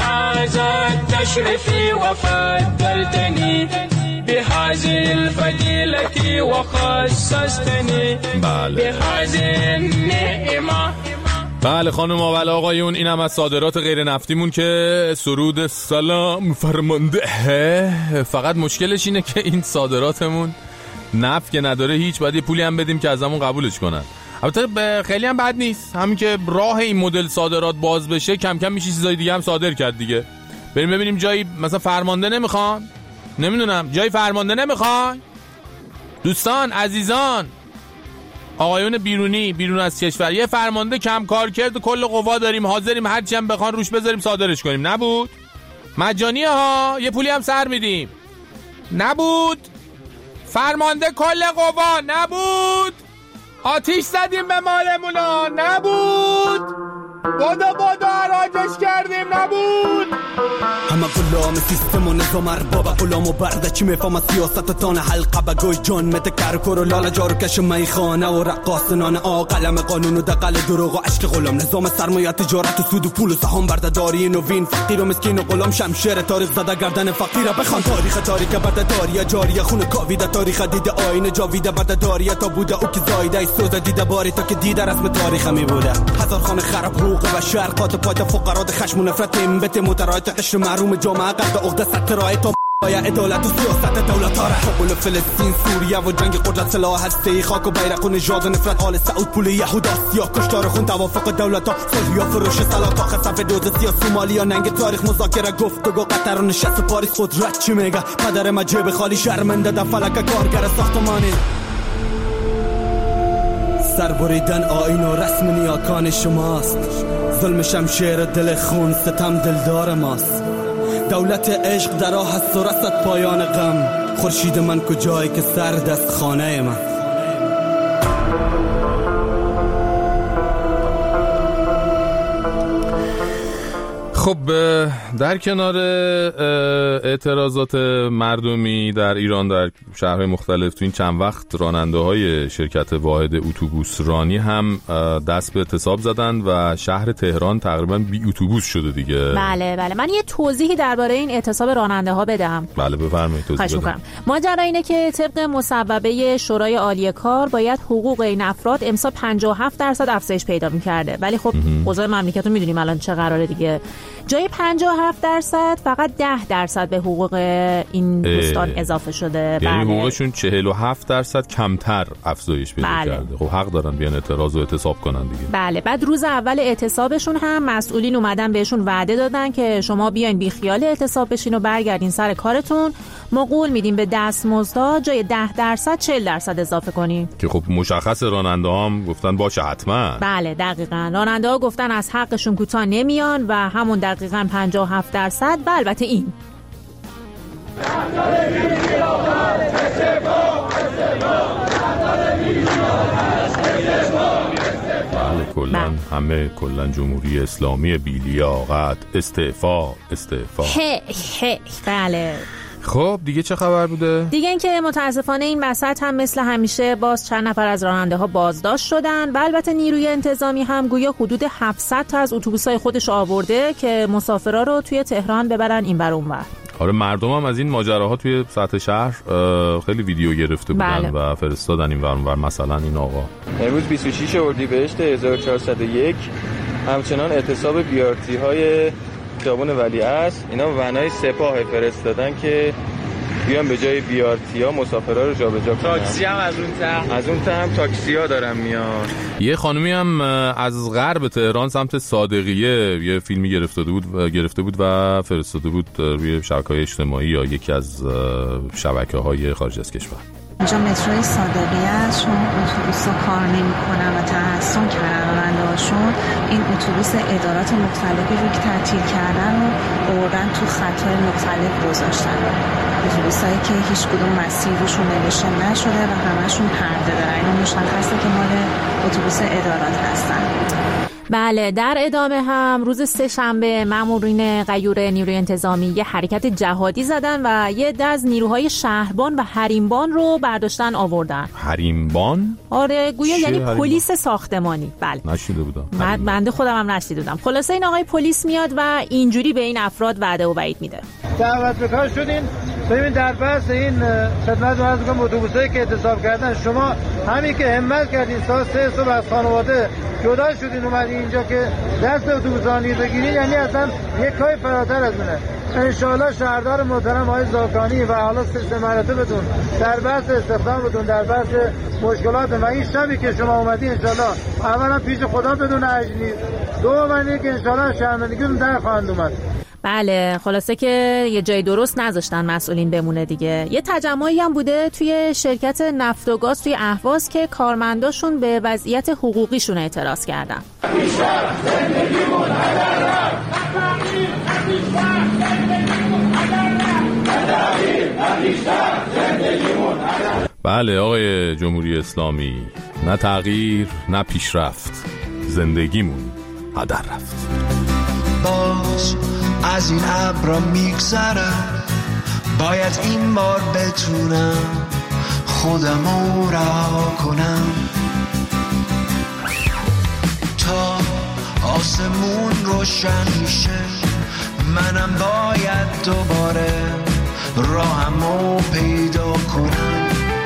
بهذه الفضيلة وخصصتني بهذه النعمة. بله خانم و آقایون اینم از صادرات غیر نفتیمون که سرود سلام فرمانده. فقط مشکلش اینه که این صادراتمون نفت که نداره هیچ، باید یه پولی هم بدیم که از همون قبولش کنن. البته خیلی هم بد نیست، همین که راه این مدل صادرات باز بشه کم کم میشه چیزای دیگه هم صادر کرد دیگه. بریم ببینیم جایی مثلا فرمانده نمیخوان، نمیدونم جای فرمانده نمیخوان. دوستان عزیزان آقایون بیرون از کشور یه فرمانده کم کار کرد و کل قوا داریم حاضریم هرچی هم بخوان روش بذاریم صادرش کنیم. نبود مجانیه ها، یه پولی هم سر میدیم. نبود فرمانده کل قوا نبود. آتیش زدیم به مالمونا نبود. بودا عراجش کردیم نبود. همه غلام سیستم و نظام ارباب غلام و برده چی میفهم سیاست تان حلقه بگوی جان مت کرکر و لالا جارو کش میخانه و رقاصنان قلم قانون و دقل دروغ و عشق غلام نظام سرمایه تجارت و سود و پول و سهام بردهداری نوین فقیر و مسکین و غلام شمشیر تاریخ زده گردن فقیره بخوان تاریخ بردهداری جاریه خون کاویده تاریخ دیده آینه جاویده بردهداری تا بوده او که زایده سوزه دیده باری تا که دیده رسم تاریخ می بوده هزار خانه خراب حقوق و شرقات پایت فقرات خشم و نفرت امبت مترایت قشر محروم جامعه قرد عقده سترای تا باید عدالت و سیاست دولت ها قبول فلسطین سوریه و جنگ قدرت سلاح هسته خاک و بیرق و نژاد و نفرت آل سعود پول یهود آسیا کشتار خون توافق دولت ها صلح یا فروش سلاح تا خصف دوز سیا سومالیا ننگ تاریخ مذاکره گفتگو قطر و نشست پاریس قدرت چی میگه پدر مجیب خالی شرمنده در فلک کارگر ساختمانی سربریدن آیین و رسم نیاکان شماست ظلم شمشیر دل خون ستم دلدار ماست دولت عشق در راه است و رسد پایان غم خورشید من کجایی که سرد است خانه من خب در کنار اعتراضات مردمی در ایران در شهرهای مختلف تو این چند وقت راننده‌های شرکت واحد اتوبوس رانی هم دست به اعتصاب زدن و شهر تهران تقریبا بی اتوبوس شده دیگه. بله من یه توضیحی درباره این اعتصاب راننده‌ها بدم. بله بفرمایید توضیح بدم. ماجرا اینه که طبق مصوبه شورای عالی کار باید حقوق این افراد امسال 57% افزایش پیدا می‌کرده. ولی خب اوضاع مملکت رو می‌دونیم الان چه قراره دیگه. جای 57% فقط 10% به حقوق این دوستان اضافه شده. یعنی حقوقشون 47% کمتر افزایش پیدا کرده. خب حق دارن بیان اعتراض و اعتصاب کنن دیگه. بله بعد روز اول اعتصابشون هم مسئولین اومدن بهشون وعده دادن که شما بیاین بی خیال اعتصاب بشین و برگردین سر کارتون. ما قول میدیم به دستمزدها جای 10% 40% اضافه کنیم. که خب مشخص راننده‌ها هم گفتن باشه حتما. بله دقیقاً راننده‌ها گفتن از حقشون کوتاه نمیان و همون دقیقاً 57% و البته این کلا جمهوری اسلامی بی‌لیاقت استعفا بله. خب دیگه چه خبر بوده؟ دیگه اینکه متاسفانه این وسط هم مثل همیشه باز چند نفر از راننده ها بازداشت شدن و البته نیروی انتظامی هم گویا حدود 700 تا از اتوبوس‌های خودش آورده که مسافرا رو توی تهران ببرن این ور اون ور. آره مردم هم از این ماجراها توی سطح شهر خیلی ویدیو گرفته بودن و فرستادن این ور اون ور. مثلا این آقا امروز 26 اردیبهشت 1401 همچنان اعتصاب بیارتی های خیابان ولیعصر اینا ونای سپاه فرستادن که بیان به جای بیارتی ها مسافرها رو جابجا کنن. تاکسی هم از اون ته هم تاکسی ها دارن میان. یه خانومی هم از غرب تهران سمت صادقیه یه فیلمی گرفته بود و فرستاده بود روی شبکه‌های اجتماعی یا یکی از شبکه‌های خارج از کشور. اینجا متروی صادقیه است، چون اتوبوس‌ها کار نمی‌کنن و تحسن کردن راننده‌هاشون این اتوبوس ادارات مختلفی رو که تعطیل کردن و آوردن تو خط‌های مختلف گذاشتن. اتوبوسایی که هیچ کدوم مسیر روشون نوشته نشده و همشون پرده دارن. اینا مشخصه که مال اتوبوس ادارات هستن. بله در ادامه هم روز سه‌شنبه مامورین غیور نیروی انتظامی یه حرکت جهادی زدن و یه عده از نیروهای شهربان و حریمبان رو برداشتن آوردن. حریمبان؟ آره گویا یعنی پلیس ساختمانی. بله نشیده بودم. بنده خودم هم نشیده بودم. خلاصه این آقای پلیس میاد و اینجوری به این افراد وعده و وعید میده. دعوت به کار شدین ببین در بحث این خدمت رو عرض کنم اتوبوسایی که اعتصاب کردن شما همین که همت کردین ساعت 3 صبح از خانواده جدا شدین اومدین اینجا که دست اتوبوسانی بگیرین یعنی اصلا یک کاری فراتر از اونه. انشاءالله شهردار محترم آقای زاکانی و حالا سه مراتبتون در بحث استخدامتون در بحث مشکلات و این شبی که شما اومدین انشاءالله اولا پیش خدا بدون عجز نیست، دوم اینکه انشاءالله شرمندگیتون در خواهند اومد. بله خلاصه که یه جای درست نذاشتن مسئولین بمونه دیگه. یه تجمعی هم بوده توی شرکت نفت و گاز توی اهواز که کارمنداشون به وضعیت حقوقیشون اعتراض کردن. بله آقای جمهوری اسلامی، نه تغییر نه پیشرفت، زندگیمون هدر رفت. باز از این ابرا میگذرم، باید این بار بتونم خودمو رها کنم تا آسمون روشن میشه. منم باید دوباره راهمو پیدا کنم.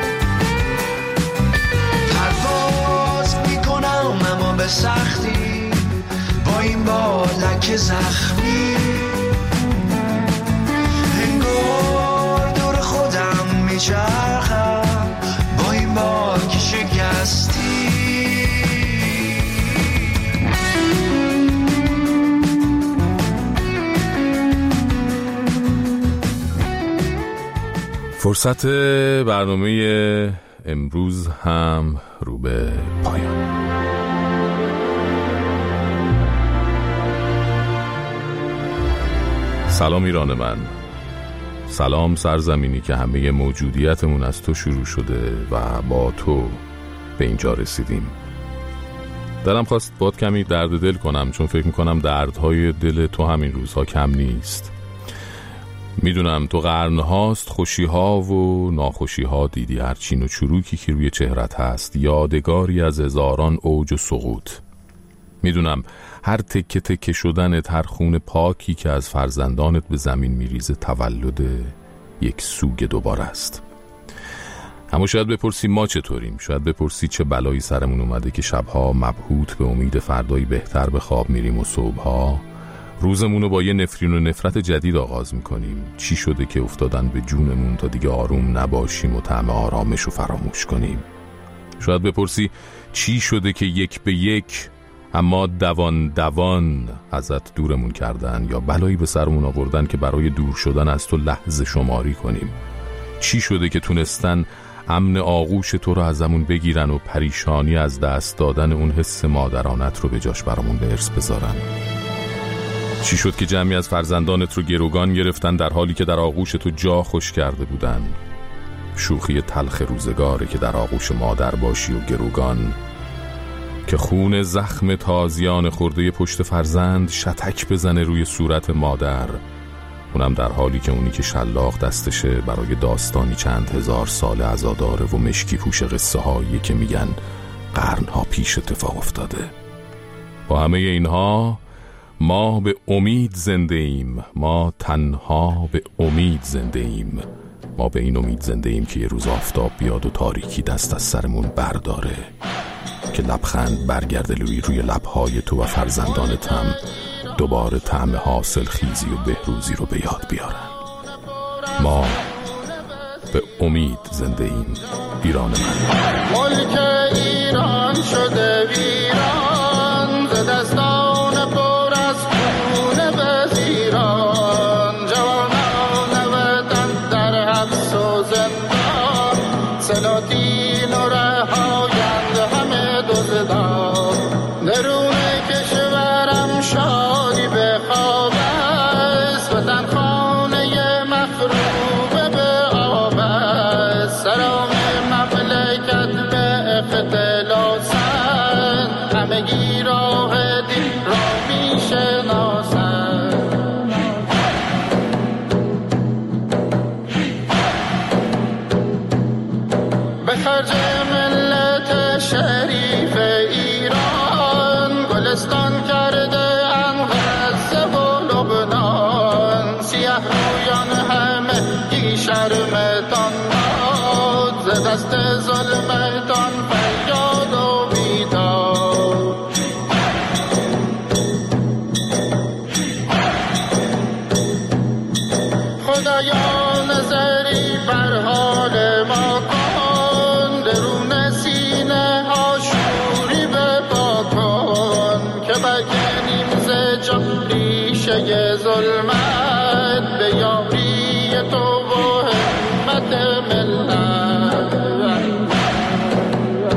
پرواز میکنم اما به سختی، با این بالک زخمی انگار دور خودم میچرخم با این باک شکستی. فرصت برنامه امروز هم رو به پایان. سلام ایران من، سلام سرزمینی که همه موجودیتمون از تو شروع شده و با تو به اینجا رسیدیم. دلم خواست باید کمی درد دل کنم، چون فکر میکنم دردهای دل تو همین روزها کم نیست. میدونم تو قرنهاست خوشیها و ناخوشیها دیدی، هر چین و چروکی که روی چهرت هست یادگاری از هزاران اوج و سقوط. میدونم هر تکه تکه شدنت، هر خون پاکی که از فرزندانت به زمین میریزه تولد یک سوگ دوباره است. اما شاید بپرسی ما چطوریم؟ شاید بپرسی چه بلایی سرمون اومده که شبها مبهوت به امید فردایی بهتر به خواب میریم و صبحها روزمونو با یه نفرین و نفرت جدید آغاز میکنیم. چی شده که افتادن به جونمون تا دیگه آروم نباشیم و طعم آرامش رو فراموش کنیم؟ شاید بپرسی چی شده که یک به یک اما دوان دوان ازت دورمون کردن، یا بلایی به سرمون آوردن که برای دور شدن از تو لحظه شماری کنیم؟ چی شده که تونستن امن آغوش تو رو ازمون بگیرن و پریشانی از دست دادن اون حس مادرانت رو به جاش برامون به ارث بذارن؟ چی شد که جمعی از فرزندانت رو گروگان گرفتن در حالی که در آغوش تو جا خوش کرده بودن؟ شوخی تلخ روزگاره که در آغوش مادر باشی و گروگان، که خون زخم تازیان خورده پشت فرزند شتک بزنه روی صورت مادر، اونم در حالی که اونی که شلاق دستشه برای داستانی چند هزار سال عزاداره و مشکی پوش قصه هایی که میگن قرنها پیش اتفاق افتاده. با همه اینها ما به امید زنده ایم، ما تنها به امید زنده ایم. ما به این امید زنده ایم که یه روز آفتاب بیاد و تاریکی دست از سرمون برداره، که لبخند برگرده روی لبهای تو و فرزندانت هم دوباره طعم حاصل خیزی و بهروزی رو به یاد بیارن. ما به امید زنده ایم ایران من. ملک ایران شده ویران، ز دستان پر از خون وزیران، جوانان وطن در حبس و زندان، سلاطین و رهایند همه دزدان. درون کشورم شادی به خواب است، وطن خانه مخروب به آب است. سرام مملکت به اختلاسند، همگی راه دین را می شناسند. به خرج ملت شریف ایران، گلستان کرده ام غزه و لبنان. سیه رویان همگی شرمتان باد، ز دست ظلمتان فریاد و بیداد. خدایا نظری بر حال ما کن، درون سینه ها شوری به پا کن، که برکنیم ز جان ریشه ظلمت، به یاری تو و همت ملت.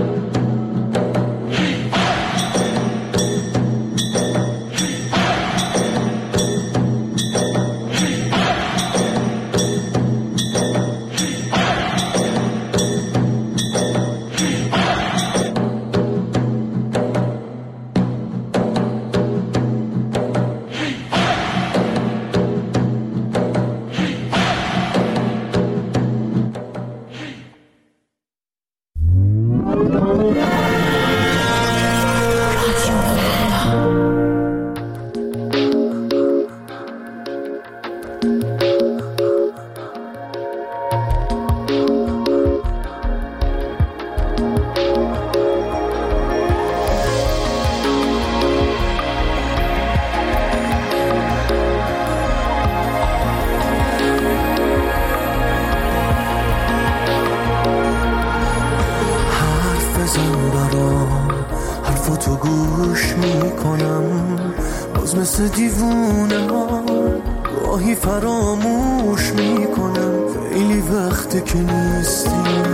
تو گوش میکنم، باز مثل دیوونه ها گاهی فراموش میکنم، خیلی وقته که نیستی.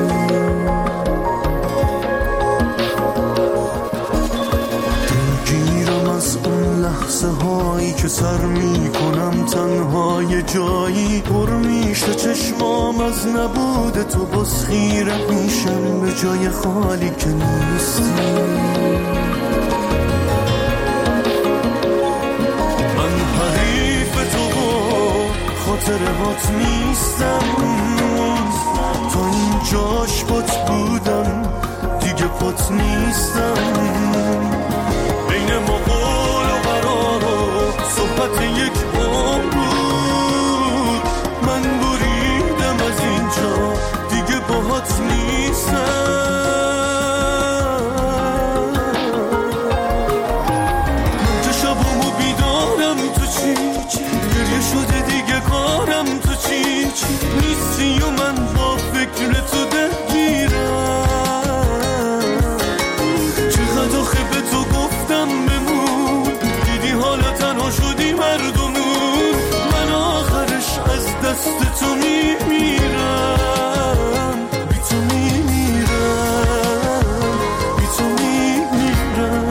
دلگیرم از اون لحظه هایی که سر میکنم تنها یه جایی، پر میشه چشمام از نبود تو، باز خیره میشم به جای خالی که نیستی. من حریف تو و خاطرهات نیستم، تا این جاش پات بودم دیگه پات نیستم. بین ما قول و قرار و صحبت یک عمر بود، من بریدم از اینجا دیگه باهات نیستم. که شبامو بیدارم تو چی گریه شده دیگه کارم تو چی نیستی و من با فکر تو درگیرم. چقدر آخه به تو گفتم بمون، دیدی حالا تنها شدی مردمون. من آخرش از دست تو میمیرم، بی تو میمیرم، بی تو میمیرم.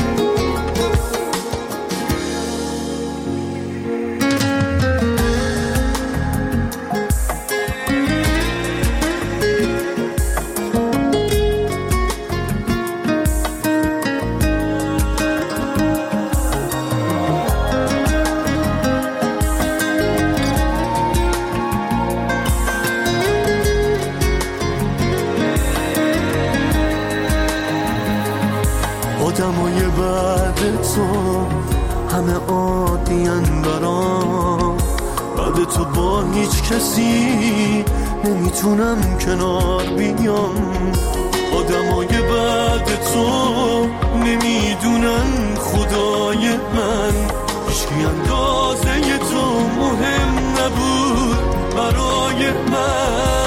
آدمای بعد تو همه عادی‌ان برام، بعد تو با هیچ کسی نمیتونم کنار بیام. آدمای بعد تو نمیدونن خدای من، هیچکی اندازه تو مهم نبود برای من.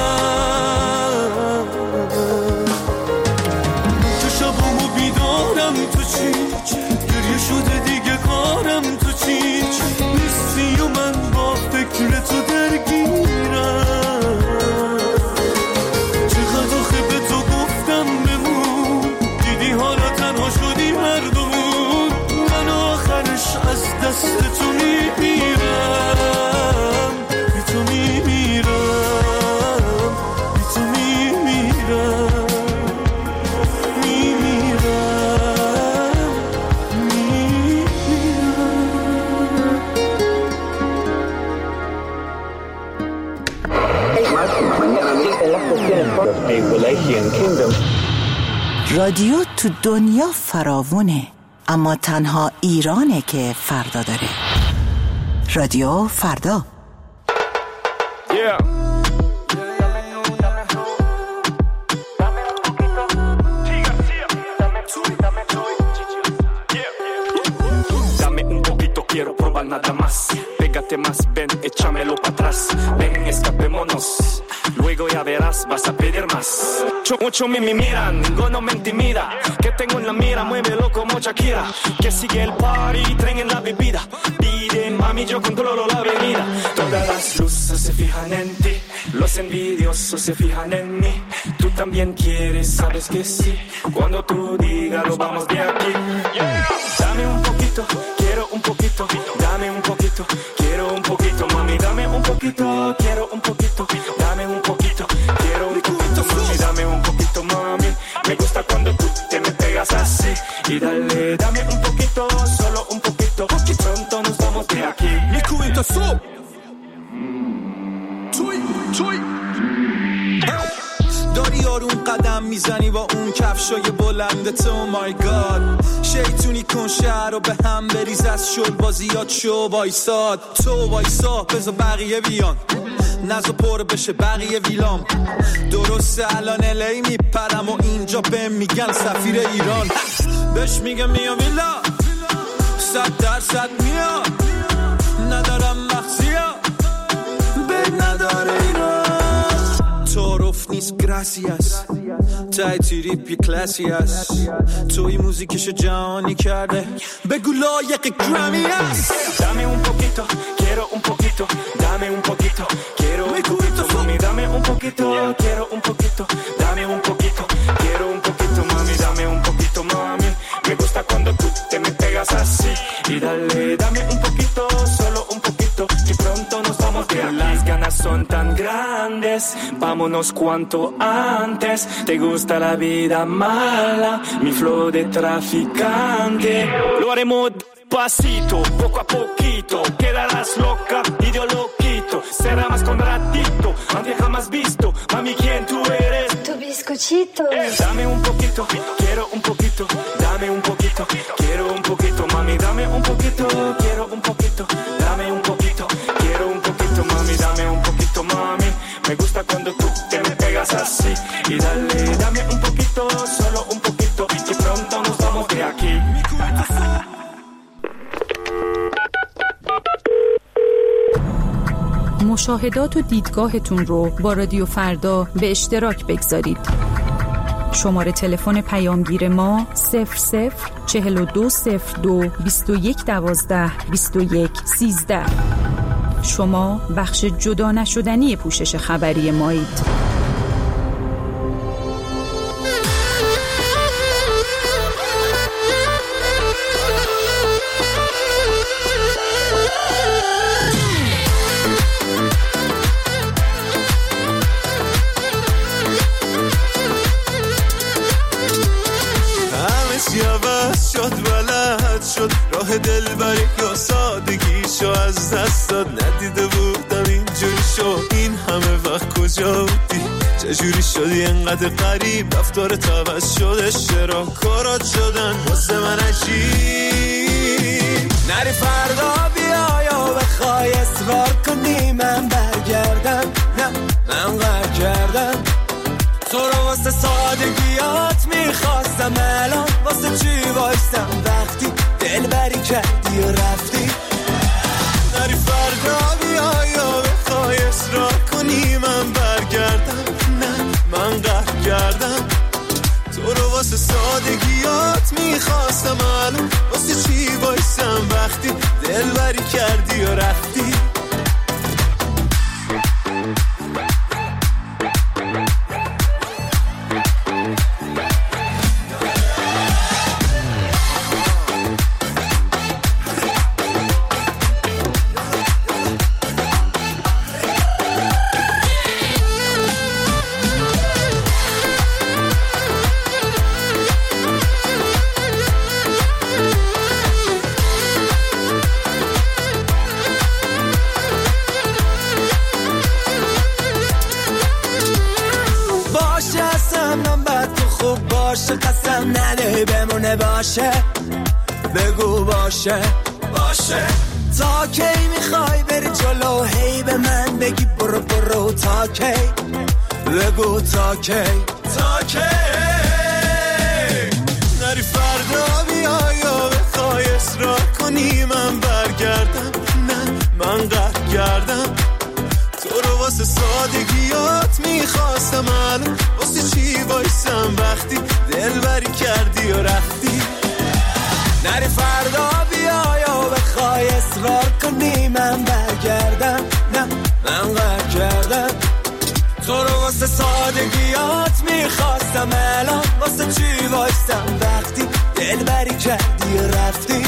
که شبامو بیدارم تو چی گریه شده دیگه کارم تو چی نیستی و من با فکر تو درگیرم. چقدر آخه به تو گفتم بمون، دیدی حالا تنها شدی مردمون. من آخرش از دست تو میمیرم، بی تو میمیرم، بی تو میمیرم. رادیو تو دنیا فراوونه، اما تنها ایرانه که فردا داره. رادیو فردا. Quiero probar nada más. Pégate más, ven, échamelo para atrás. Ven, escapémonos. Luego ya verás, vas a pedir más. Mucho me miran, ninguno me intimida. Que tengo en la mira, muévelo como Shakira. Que sigue el party, traen en la bebida. Piden, mami, yo controlo la avenida. Todas las luces se fijan en ti. Los envidiosos se fijan en mí. Tú también quieres, sabes que sí. Cuando tú digas, lo vamos de aquí. Dame un poquito, quiero un poquito. Dame un poquito, quiero un poquito. Mami, dame un poquito, quiero un poquito. Dame un poquito, quiero un poquito. Mami, dame un poquito, mami. Me gusta cuando tú te me pegas así. Y dale, dame un poquito, solo un poquito. Y pronto nos vamos de aquí. Mi cubito sub. Chuy. داری آروم قدم میزنی با اون کفشای بلندت. او مای گاد شیطونی کن شهر رو به هم بریز، از شل بازیات شو وایساد. تو وایسا بذار بقیه بیان، نزو پر بشه بقیه ویلام. درسته الان الی میپرم و اینجا به میگن سفیر ایران. بهش میگم میام ویلا 100% میام، ندارم مخزیا بد نداره ایران. تعارف نیست گراسیاس تای تریپی کلاسی است توی موزیکشو جهانی کرده بگو لایق گرامی است Dame un poquito, quiero un poquito, dame un poquito, quiero un poquito, mami, dame un poquito, quiero un poquito, dame un poquito, quiero un poquito, mami, dame un poquito, mami. Me gusta cuando tú te me pegas así y dale, dame un poquito, solo un poquito y pronto nos vamos de aquí. Las ganas son tan grandes, vámonos cuanto antes. Te gusta la vida mala, mi flow de traficante. Lo haremos pasito, poco a poquito, quedarás loca y yo lo quito. Será más con ratito, aunque jamás visto. Mami, ¿quién tú eres? Tu bizcochito. Dame un poquito, quiero un poquito. Dame un poquito, quiero un poquito. Mami, dame un poquito, quiero un poquito. Dame un poquito, quiero un poquito. Mami, dame un poquito, mami. Me gusta cuando tú te me pegas así. Y dale, dame un poquito, solo un poquito. Y pronto nos vamos de aquí. مشاهدات و دیدگاهتون رو با رادیو فردا به اشتراک بگذارید. شماره تلفن پیامگیر ما 004202 2112 2113. شما بخش جدا نشدنی پوشش خبری مایید. راه دلبری یا سادگیشو از دست داد ندیده بودم اینجوری شد این همه وقت کجا بودی چجوری شدی انقدر غریب رفتارت عوض شده چرا کارات شدن واسه من عجیب نری فردا بیا یا بخوای اصرار کنی من برگردم نه من قهر کردم تو رو واسه سادگیات میخواستم الان واسه چی وایستم وقتی دلبری کردی و رفتی نری فردا بیا یا بخوای اصرار کنی من برگردم نه من قهر کردم تو رو واسه سادگیات میخواستم الان واسه چی وایستم وقتی دلبری کردی و رفتی قسم نده بمونه باشه بگو باشه تا کی میخوای بری جلو هی به من بگی برو برو تا کی بگو تا کی نری فردا بیا یا بخوای اصرار کنی من برگردم نه من قهر کردم تو رو واسه سادگیات میخواستم الان واسه چی وایسم وقتی دلبری کردی و رفتی نری فردا بیا یا بخوای اصرار کنی من برگردم نه من قهر کردم تو رو واسه سادگیات میخواستم الان واسه چی وایسم وقتی دلبری کردی و رفتی